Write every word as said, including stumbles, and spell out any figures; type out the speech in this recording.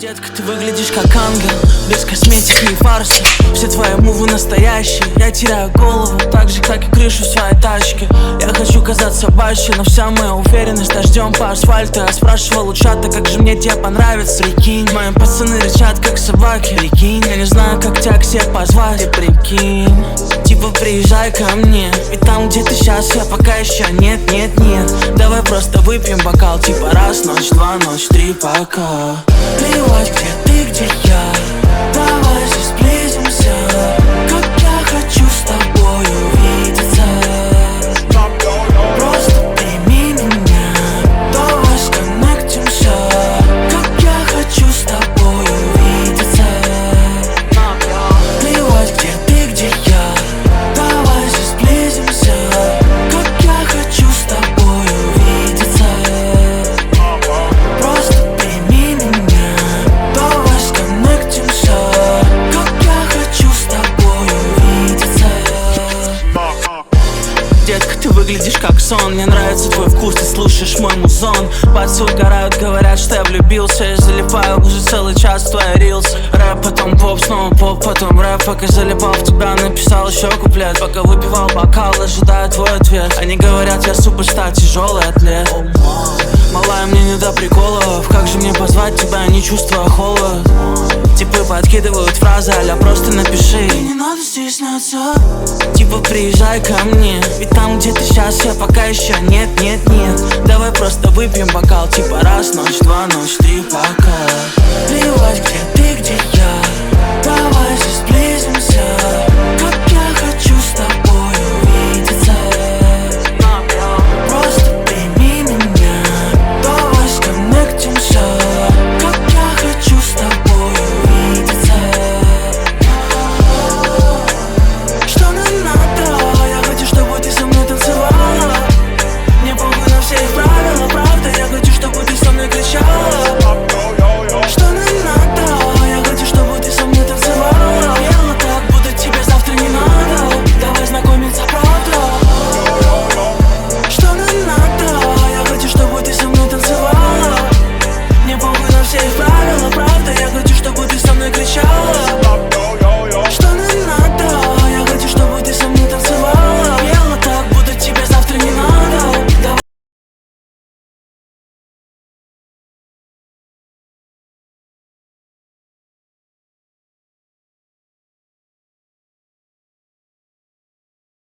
Детка, ты выглядишь как ангел, без косметики и фарса. Все твои мувы настоящие, я теряю голову, так же, как и крышу своей тачки. Я хочу казаться баще, но вся моя уверенность дождем по асфальту. Я спрашивал у чата, как же мне тебе понравится. Прикинь, мои пацаны рычат, как собаки. Прикинь, я не знаю, как тебя к себе позвать. И прикинь, типа приезжай ко мне, ведь там, где ты сейчас, я пока еще нет, нет, нет. Давай просто выпьем бокал, типа раз, ночь, два, ночь, три, пока. Плевать, где ты, где я, давай же сблизимся. Как я хочу с тобой увидеться. Просто прими меня, давай сконнектимся. Как я хочу с тобой увидеться. Плевать, где ты, где я, давай же сблизимся. Как я хочу с тобой увидеться. Просто прими меня, давай сконнектимся. Как я хочу с тобой увидеться. Детка, ты выглядишь как сон, мне нравится твой вкус, ты слушаешь мой музон. Пальцы угорают, говорят, что я влюбился. Я залипаю уже целый час в твои рилсы. Рэп, потом поп, снова поп, потом рэп. Пока залипал в тебя, написал еще куплет. Пока выпивал бокал, ожидаю твой ответ. Они говорят, я суперстар, тяжелый атлет. Малая, мне не до приколов, как же мне позвать тебя, не чувствуя холод. Типы подкидывают фразы, аля просто напиши. И не надо стесняться. Типа приезжай ко мне, ведь там, где ты сейчас, я пока еще нет, нет, нет. Давай просто выпьем бокал, типа раз, ночь, два, ночь, три, пока.